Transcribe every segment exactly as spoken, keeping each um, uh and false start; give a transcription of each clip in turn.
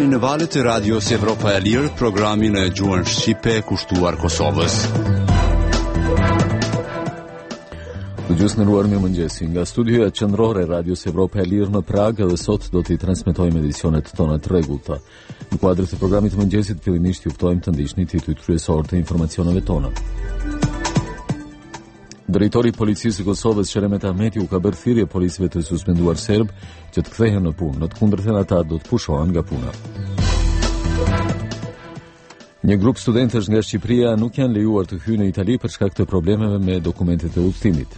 në valët e Radios Evropa e Lirë, programin e gjuhën shqipe kushtuar Kosovës. Dëgjues nderuar, mirëmëngjesi. Nga studioja qendrore e Radios Evropa e Lirë në Prag, edhe sot do t'i transmetojmë edicionet tona të rregullta. Në kuadrin e programit të mëngjesit, fillimisht ju ftojmë të ndiqni titujt kryesor të informacioneve tona. Drejtori i Policisë së Kosovës, Sheremet Ahmeti, u ka bërë thirrje policëve të suspenduar serb që të kthehen në punë, në të kundërtën ata do të pushohen nga puna. Një grup studentësh nga Shqipëria nuk janë lejuar të hyjnë në Itali për shkak të problemeve me dokumentet e udhëtimit.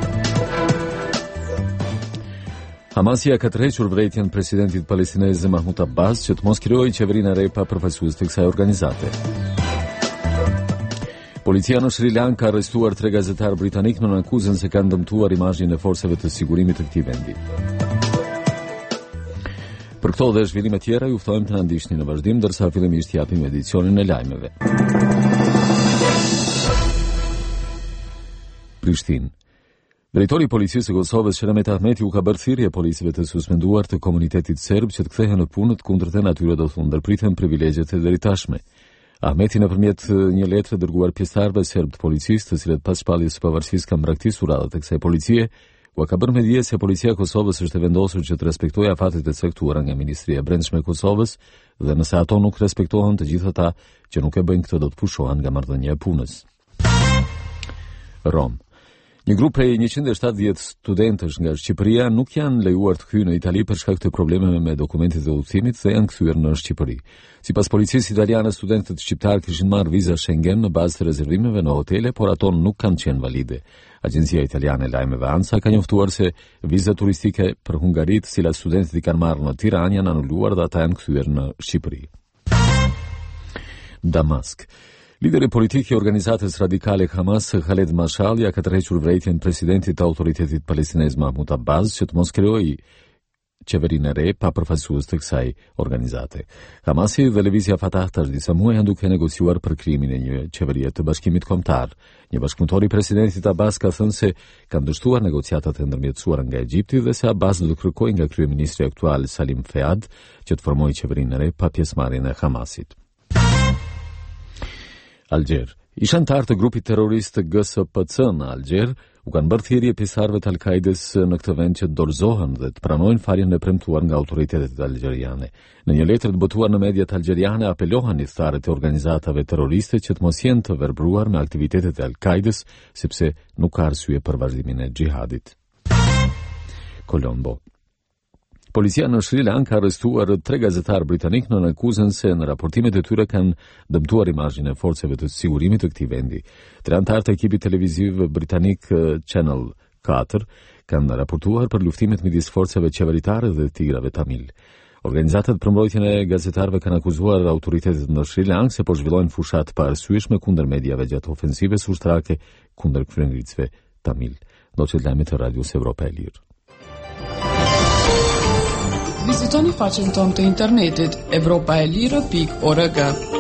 Hamasi ka tërhequr vërejtjen presidentit palestinez Mahmud Abbas që të mos krijojë qeverinë e re pa përfaqësues të kësaj organizate. Policia në Sri Lanka ka arrestuar tre gazetarë britanik në akuzën se kanë dëmtuar imazhin e forcave të sigurimit të këtij vendi. Për këto dhe zhvillime tjera ju ftojmë të na ndiqni në vazhdim, ndërsa fillimisht japim edicionin e lajmeve. Prishtinë. Drejtori i Policisë së Kosovës, Sheremet Ahmeti, u ka bërë thirrje policëve të suspenduar të komunitetit serb që të kthehen në punë të kundërtën atyre do të ndërpriten privilegjet e deritashme. Ahmeti nëpërmjet një letre dërguar pjesëtarëve serb të policisë, të cilët pas shpalljes së pavarësisë kanë braktisur radhët e kësaj policie, u ka bërë me dije se policia e Kosovës është e vendosur që të respektojë afatet e caktuara nga Ministria e Brendshme e Kosovës dhe nëse ato nuk respektohen, të gjithë ata që nuk e bëjnë këtë do të pushohen nga marrëdhënia e punës. Rom. Një grup prej njëqind e shtatëdhjetë studentësh nga Shqipëria nuk janë lejuar të hyjnë në Itali për shkak të problemeve me dokumentet e udhëtimit dhe janë kthyer në Shqipëri. Sipas policisë italiane, studentët shqiptar kishin marrë viza Schengen në bazë të rezervimeve në hotele, por ato nuk kanë qenë valide. Agjencia italiane e lajmeve ANSA ka njoftuar se vizat turistike për Hungari, të cilat studentët i kanë marrë në Tiranë, janë anuluar dhe ata janë kthyer në Shqipëri. Damask. Lideri politik i organizatës radikale Hamas, Khaled Mashal, ja ka tërhequr vërejtjen presidentit të autoritetit palestinez Mahmud Abbas që të mos krijojë qeverinë e re pa përfaqësues të kësaj organizate. Hamasi dhe Lëvizja Fatah tash disa muaj janë duke negociuar për krijimin e një qeverie të Bashkimit Kombëtar. Një bashkëpunëtor i presidentit Abbas ka thënë se kanë dështuar negociatat e ndërmjetësuara nga Egjipti dhe se Abbas do të kërkojë nga kryeministri aktual Salim Fayyad që të formojë qeverinë e re pa pjesëmarrjen e Hamasit. Algjer. Ish antar të grupit terrorist G S P C në Algjer u kanë bërë thirrje pjesëtarëve të Al-Kaides në këtë vend që të dorëzohen dhe të pranojnë faljen e premtuar nga autoritetet algjeriane. Në një letër të botuar në mediat algjeriane apelohen idhëtarët e organizatave terroriste që të mos jenë të verbruar me aktivitetet e Al-Kaides, sepse nuk ka arsye për vazhdimin e xhihadit. Colombo. Policia në Sri Lanka ka arrestuar tre gazetarë britanik në akuzën se në raportimet e tyre kanë dëmtuar imazhin e forcave të sigurimit të këtij vendi. Tre antarë të ekipit televiziv britanik Channel katër kanë raportuar për luftimet midis forcave qeveritare dhe tigrave tamil. Organizatat për mbrojtjen e gazetarëve kanë akuzuar autoritetet në Sri Lanka se po zhvillojnë fushat pa arsyeshme kundër mediave gjatë ofensivës ushtarake kundër kryengritsve tamil. Ndoqët lajmet e Radios Evropa e Lirë. Vizitoni faqen tonë të internetit evropa e lirë pikë org.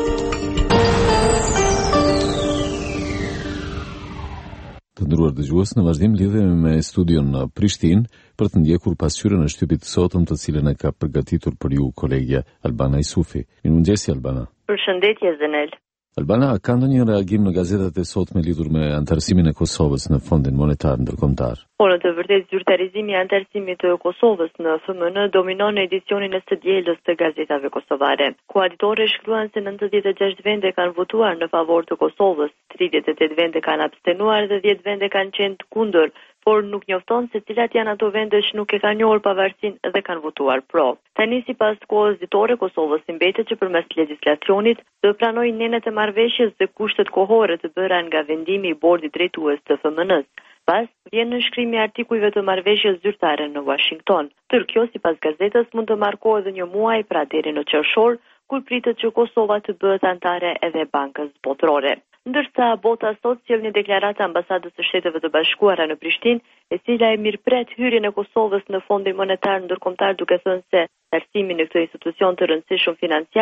Të nderuar dëgjues, në vazhdim lidhemi me studion në Prishtinë për të ndjekur pasqyrën e shtypit të sotëm, të cilën e ka përgatitur për ju kolegja Albana Isufi. Mirëmëngjesi Albana. Përshëndetje Zenel. Albana, ka ndonjë reagim në gazetat e sotme lidhur me antarësimin e Kosovës në Fondin Monetar Ndërkombëtar? Po, në të vërtetë zyrtarizimi i antarësimit të Kosovës në F M N dominon në edicionin e së dielës të gazetave kosovare. Koaditorë shkruan se nëntëdhjetë e gjashtë vende kanë votuar në favor të Kosovës, tridhjetë e tetë vende kanë abstenuar dhe dhjetë vende kanë qenë të kundër, por nuk njofton se cilat janë ato vende që nuk e kanë njohur pavarësinë dhe kanë votuar pro. Tani sipas kohës ditore, Kosovës i mbetet që përmes legjislacionit do pranojë nenet e marrëveshjes dhe kushtet kohore të bëra nga vendimi i bordit drejtues të F M N-s. Pas vjen në shkrimi i artikujve të marrëveshjes zyrtare në Washington. Tërë kjo sipas gazetës mund të markohet edhe një muaj, pra deri në qershor, kur pritet që Kosova të bëhet antare edhe Bankës Botërore. Ndërsa bota sot sjell një deklaratë ambasadës së Shteteve të Bashkuara në Prishtinë, e cila e mirëpret hyrjen e Kosovës në Fondin Monetar Ndërkombëtar, duke thënë se arsimin në këtë institucion të rëndësishëm financiar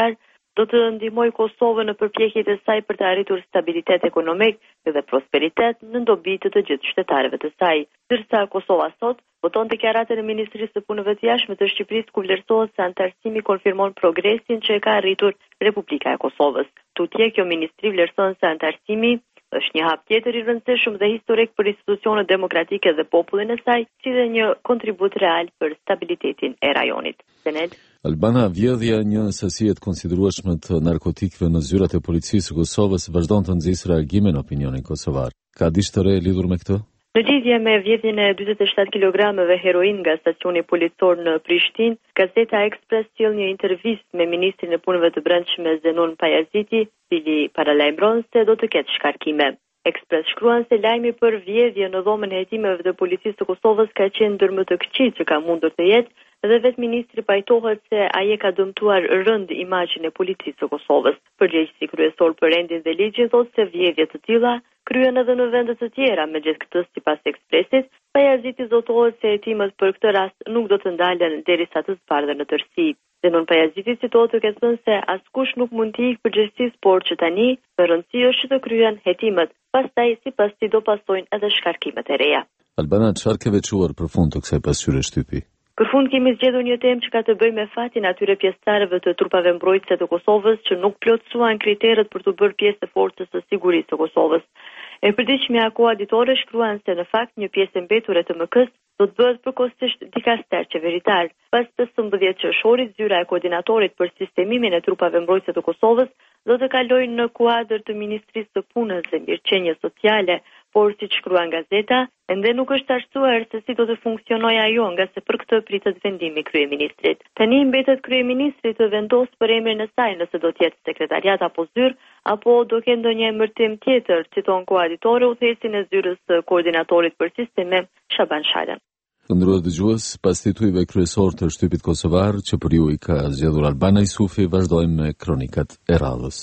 do të ndihmojë Kosovën në përpjekjet e saj për të arritur stabilitet ekonomik dhe prosperitet në dobi të të gjithë qytetarëve të saj. Ndërsa Kosova sot voton deklaratën e Ministrisë së Punëve të Jashtme të Shqipërisë ku vlerësohet se anëtarësimi konfirmon progresin që e ka arritur Republika e Kosovës. Tutje, kjo ministri vlerëson se anëtarësimi është një hap tjetër i rëndësishëm dhe historik për institucionet demokratike dhe popullin e saj, si dhe një kontribut real për stabilitetin e rajonit. Sened? Albana, vjedhja një sasi të konsiderueshme të narkotikëve në zyrat e policisë së Kosovës vazhdon të nxjisë reagime në opinionin kosovar. Ka diçka të re lidhur me këtë? Në lidhje me vjedhjen e dyzet e shtatë kilogrameve heroin nga stacioni policor në Prishtinë, Gazeta Ekspres sjell një intervistë me ministrin e punëve të brendshme Zenon Pajaziti, cili paralajmëron se do të ketë shkarkime. Ekspres shkruan se lajmi për vjedhje në dhomën e hetimeve të policisë së Kosovës ka qenë ndër më të këqij që ka mundur të jetë, dhe vetë ministri pajtohet se ai e ka dëmtuar rënd imazhin e policisë së Kosovës. Përgjegjësi kryesor për rendin dhe ligjin thotë se vjedhje të tilla kryen edhe në vende të tjera. Megjithëse këtë, sipas Ekspresit, Pajaziti zotohet se hetimet për këtë rast nuk do të ndalen derisa të zbardhen në tërësi. Zenon Pajaziti citohet të ketë thënë se askush nuk mund të ikë përgjegjësisë, por që tani më rëndësi është që të kryen hetimet, pastaj sipas tij do pasojnë edhe shkarkimet e reja. Albana, çfarë ke veçuar për fund të kësaj pasqyre shtypi? Për fund kemi zgjedhur një temë që ka të bëjë me fatin atyre pjesëtarëve të trupave mbrojtëse të Kosovës që nuk plotësuan kriteret për të bërë pjesë të forcës së sigurisë së Kosovës. E përditshmja koaditore shkruan se në fakt një pjesë e mbetur e T M K-s do të bëhet përkohësisht dikaster qeveritar. Pas pesëmbëdhjetë qershorit, zyra e koordinatorit për sistemimin e trupave mbrojtëse të Kosovës do të kalojë në kuadër të Ministrisë së Punës dhe Mirëqenies Sociale, por si shkruan gazeta, ende nuk është arsyeuar se si do të funksionojë ajo, nga se për këtë pritet vendimi i kryeministrit. Tani mbetet kryeministri të vendosë për emrin e saj nëse do të jetë sekretariat apo zyrë, apo do ketë ndonjë emërtim tjetër, citon koaditore udhëhesin e zyrës së koordinatorit për sisteme, Shaban Shalan. Ndërruar dëgjues, pas titujve kryesor të shtypit kosovar që për ju i ka zgjedhur Albana Isufi, vazhdojmë me kronikat e radhës.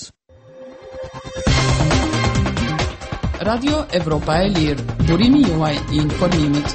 Radio Evropa e Lirë, burimi juaj i informimit.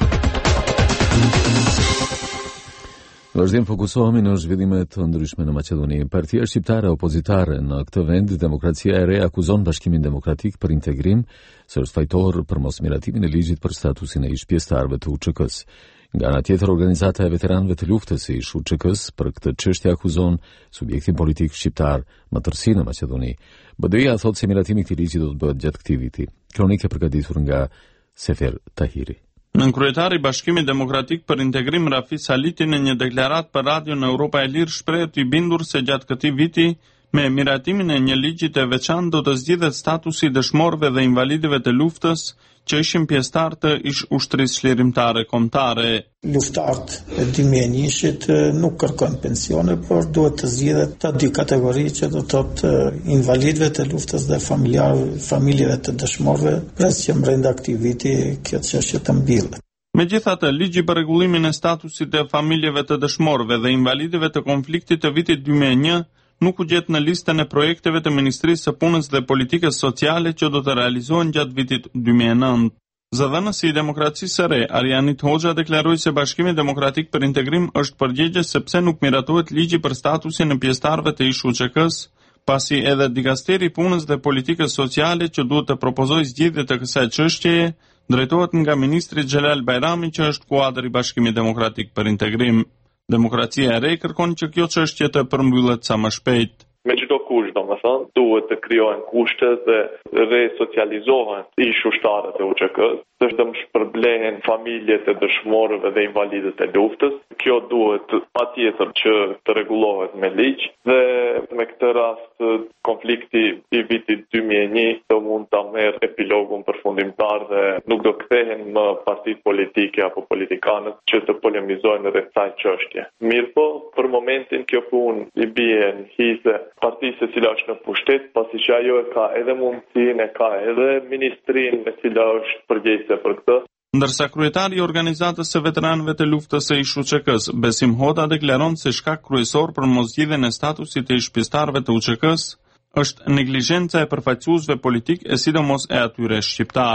Vazhdim fokusohemi në zhvillimet të ndryshme në Maqedoni. Partia shqiptare opozitare në këtë vend, Demokracia e Re, akuzon Bashkimin Demokratik për integrim se është fajtor për mosmiratimin e ligjit për statusin e ish pjesëtarëve të U Ç K-s. Nga ana tjetër, organizata e veteranëve të luftës së ish U Ç K-s për këtë çështje akuzon subjektin politik shqiptar më tërësi në Maqedoni. B D I-a thotë se miratimi i këtij ligji do të bëhet gjatë këtij viti. Kronikë e përgatitur nga Sefer Tahiri. Nën kryetari i Bashkimit Demokratik për Integrim Rafi Saliti në një deklaratë për Radio në Europa e Lirë shpreh i bindur se gjatë këtij viti me miratimin e një ligji të veçantë do të zgjidhet statusi i dëshmorëve dhe invalidëve të luftës që ishin pjesëtar të ish ushtrisë çlirimtare kombëtare. Luftarët e dy mijë e njëzet nuk kërkojnë pensione, por duhet të zgjidhet të dy kategori që do të thotë invalidëve të luftës dhe familjarëve, familjeve të dëshmorëve, pres që brenda këtij viti kjo çështje të mbillet. Megjithatë, ligji për rregullimin e statusit të familjeve të dëshmorëve dhe invalidëve të konfliktit të vitit dy mijë e një nuk u gjet në listën e projekteve të Ministrisë së Punës dhe Politikës Sociale që do të realizohen gjatë vitit dy mijë e nëntë. Zëdhënësi i Demokracisë së Re, Arianit Hoxha, deklaroi se Bashkimi Demokratik për Integrim është përgjegjës sepse nuk miratohet ligji për statusin e pjesëtarëve të ish U Ç K-s, pasi edhe Dikasteri i Punës dhe Politikës Sociale që duhet të propozojë zgjidhje të kësaj çështjeje drejtohet nga ministri Xhelal Bajrami, që është kuadër i Bashkimit Demokratik për Integrim. Demokracia e Re kërkon që kjo çështje të përmbyllet sa më shpejt. Me çdo kusht, domethënë, duhet të krijohen kushte dhe resocializohen ish ushtarët e U Ç K-s, të shpërblehen familjet e dëshmorëve dhe invalidët e luftës. Kjo duhet patjetër që të rregullohet me ligj dhe me këtë rast konflikti i vitit dy mijë e një do mund ta merr epilogun përfundimtar dhe nuk do kthehen më partitë politike apo politikanët që të polemizojnë rreth kësaj çështje. Mirpo, për momentin kjo punë i bie në hise partisë e cila është në pushtet, pasi që ajo e ka edhe mundësinë, e ka edhe ministrinë e cila është përgjegjëse për këtë. Ndërsa kryetari i organizatës së veteranëve të luftës së ish U Ç K-s, Besim Hoda, deklaron se shkak kryesor për mosgjidhjen e statusit të ish pjesëtarëve të U Ç K-s është neglizhenca e përfaqësuesve politik e sidomos e atyre shqiptar.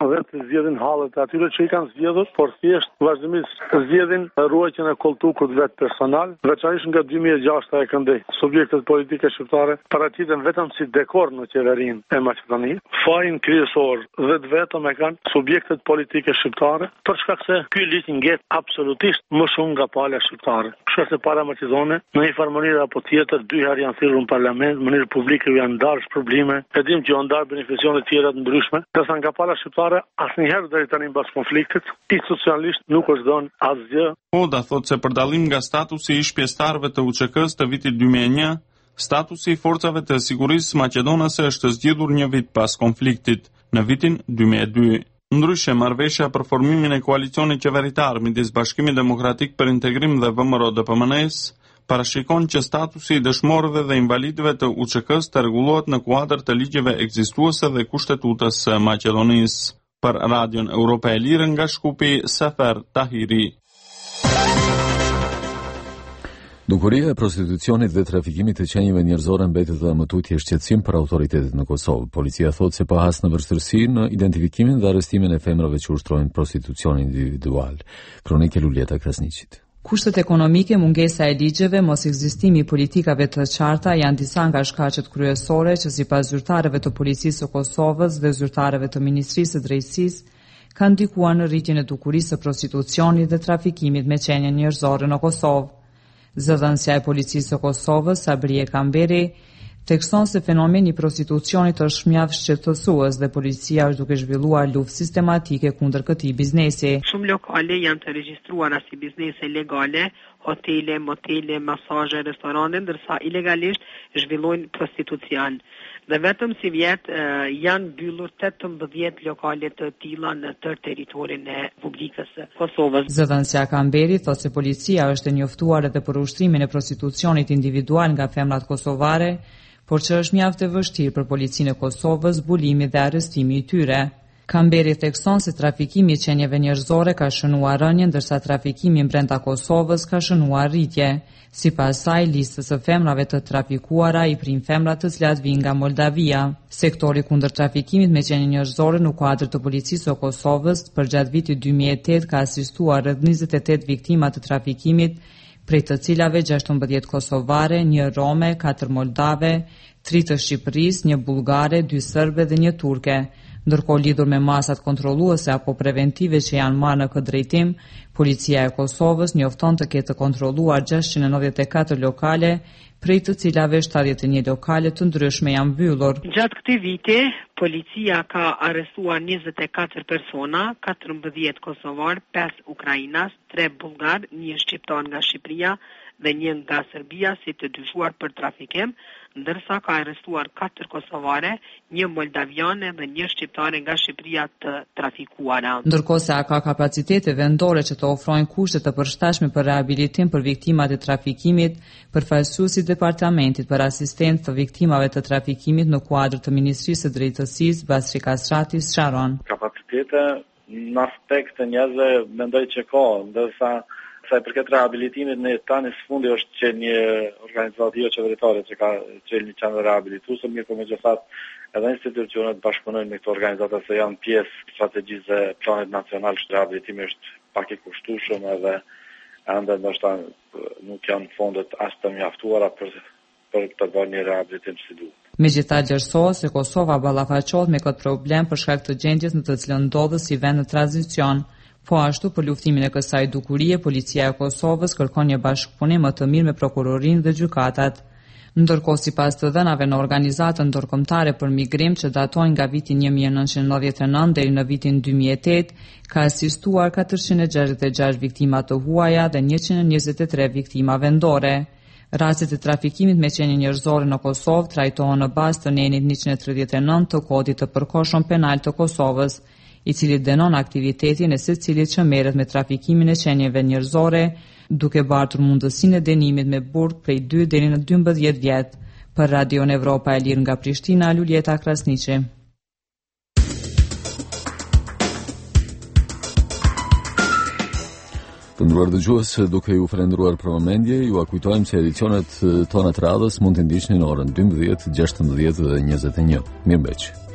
dhe të zgjedhin hallet e atyre që i kanë zgjedhur, por thjesht vazhdimisht zgjedhin ruajtjen e koltukut vet personal, veçanërisht nga dy mijë e gjashtë e këndej. Subjektet politike shqiptare paraqiten vetëm si dekor në qeverinë e Maqedonisë. Fajin kryesor vetë vetëm e kanë subjektet politike shqiptare, për shkak se ky ligj ngjet absolutisht më shumë nga pala shqiptare. Kështu se para Maqedone, në një farë mënyrë apo tjetër, dy herë janë thirrur në parlament, në mënyrë publike janë ndarë probleme, e dim që janë ndarë beneficione të tjera të ndryshme, ndërsa nga pala shqiptare asnjëherë deri tani mbas konfliktit, institucionalisht nuk është dhënë asgjë. Oda thotë se për dallim nga statusi i shpjestarëve të U Q K-s të vitit dy mijë e një, statusi i forcave të sigurisë maqedonase është zgjidhur një vit pas konfliktit, në vitin dy mijë e dy. Ndryshe, marrëveshja për formimin e koalicionit qeveritar midis Bashkimit Demokratik për Integrim dhe V M R O D P M N-s parashikon që statusi i dëshmorëve dhe invalidëve të U Q K-s të rregullohet në kuadër të ligjeve ekzistuese dhe kushtetutës së Maqedonisë. Për Radion Evropa e Lirë nga Shkupi, Sefer Tahiri. Dukuria e prostitucionit dhe trafikimit të qenjeve njerëzore mbetet dhe më tutje shqetësim për autoritetet në Kosovë. Policia thotë se pa has në vështirësi në identifikimin dhe arrestimin e femrave që ushtrojnë prostitucion individual. Kronikë e Lulieta Krasniqit. Kushtet ekonomike, mungesa e ligjeve, mos ekzistimi i politikave të qarta janë disa nga shkaqet kryesore që sipas zyrtarëve të Policisë së Kosovës dhe zyrtarëve të Ministrisë së Drejtësisë kanë ndikuar në rritjen e dukurisë së prostitucionit dhe trafikimit me qenje njerëzore në Kosovë. Zëdhënësja e Policisë së Kosovës, Sabrie Kamberi, tekson se fenomeni i prostitucionit është mjaft shqetësues dhe policia është duke zhvilluar luftë sistematike kundër këtij biznesi. Shumë lokale janë të regjistruara si biznese legale, hotele, motele, masazhe, restorante, ndërsa ilegalisht zhvillojnë prostitucion. Dhe vetëm si vjet janë mbyllur tetëmbëdhjetë lokale të tilla në tërë territorin e Republikës së Kosovës. Zëdhënësja Kamberi thotë se policia është e njoftuar edhe për ushtrimin e prostitucionit individual nga femrat kosovare, por që është mjaft e vështirë për policinë e Kosovës zbulimi dhe arrestimi i tyre. Kamberi thekson se trafikimi i qenjeve njerëzore ka shënuar rënje, ndërsa trafikimi brenda Kosovës ka shënuar rritje. Sipas saj, listës së femrave të trafikuara i prin femra të cilat vijnë nga Moldavia. Sektori kundër trafikimit me qenje njerëzore në kuadër të policisë së Kosovës përgjatë vitit dy mijë e tetë ka asistuar rreth njëzet e tetë viktima të trafikimit, prej të cilave gjashtëmbëdhjetë kosovare, një rome, katër moldave, tri të Shqipërisë, një bullgare, dy serbe dhe një turke. Ndërkohë lidhur me masat kontrolluese apo preventive që janë marrë në këtë drejtim, policia e Kosovës njofton të ketë kontrolluar gjashtëqind e nëntëdhjetë e katër lokale, prej të cilave shtatëdhjetë e një lokale të ndryshme janë mbyllur. Gjatë këtij viti, policia ka arrestuar njëzet e katër persona, katërmbëdhjetë kosovar, pesë ukrainas, tre bullgar, një shqiptar nga Shqipëria dhe një nga Serbia si të dyshuar për trafikim, ndërsa ka arrestuar katër kosovare, një moldaviane dhe një shqiptare nga Shqipëria të trafikuara. Ndërkohë se ka kapacitete vendore që të ofrojnë kushte të përshtatshme për rehabilitim për viktimat e trafikimit, përfaqësuesi i Departamentit për Asistencë të Viktimave të Trafikimit në kuadër të Ministrisë së Drejtësisë, Basri Kasrati sqaron. Kapacitete në aspekt të njerëzve mendoj që ka, ndërsa sa i përket rehabilitimit në tani sfundi është që një organizatë jo qeveritare që ka qenë një qenë rehabilituese, mirë po megjithatë edhe institucionet bashkëpunojnë me këto organizata se janë pjesë strategjisë e planit nacional që rehabilitimi është pak i kushtueshëm edhe ende ndoshta nuk janë fondet as të mjaftuara për për të bërë një rehabilitim si duhet. Megjithatë vlerësohet se Kosova ballafaqohet me këtë problem për shkak të gjendjes në të cilën ndodhet si vend në tranzicion. Po ashtu, për luftimin e kësaj dukurie, policia e Kosovës kërkon një bashkëpunim më të mirë me prokurorinë dhe gjykatat. Ndërkohë, sipas të dhënave në organizatën ndërkombëtare për migrim që datojnë nga viti një mijë e nëntëqind e nëntëdhjetë e nëntë deri në vitin dy mijë e tetë, ka asistuar katërqind e gjashtëdhjetë e gjashtë viktima të huaja dhe njëqind e njëzet e tre viktima vendore. Rastet e trafikimit me qenje njerëzore në Kosovë trajtohen në bazë të nenit njëqind e tridhjetë e nëntë të kodit të përkohshëm penal të Kosovës, i cili dënon aktivitetin e secilit që merret me trafikimin e qenieve njerëzore, duke bartur mundësinë e dënimit me burg prej dy deri në dymbëdhjetë vjet. Për Radion Evropa e Lirë nga Prishtina, Lulieta Krasniqi. Të nderuar dëgjues, duke ju falendëruar për vëmendje, ju kujtojmë se edicionet tona të radhës mund të ndiqni në orën dymbëdhjetë, gjashtëmbëdhjetë dhe njëzet e një. Mirëmbëngjes.